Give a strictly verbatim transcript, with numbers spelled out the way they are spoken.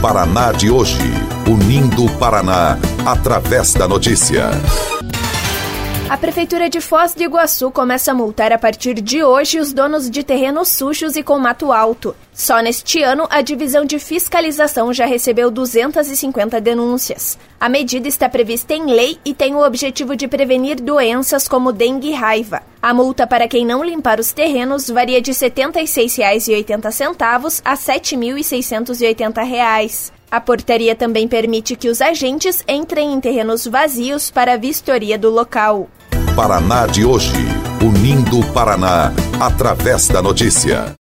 Paraná de hoje, unindo o Paraná através da notícia. A Prefeitura de Foz do Iguaçu começa a multar a partir de hoje os donos de terrenos sujos e com mato alto. Só neste ano, a Divisão de Fiscalização já recebeu duzentas e cinquenta denúncias. A medida está prevista em lei e tem o objetivo de prevenir doenças como dengue e raiva. A multa para quem não limpar os terrenos varia de setenta e seis reais e oitenta centavos a sete mil seiscentos e oitenta reais. A portaria também permite que os agentes entrem em terrenos vazios para a vistoria do local. Paraná de hoje, unindo o Paraná através da notícia.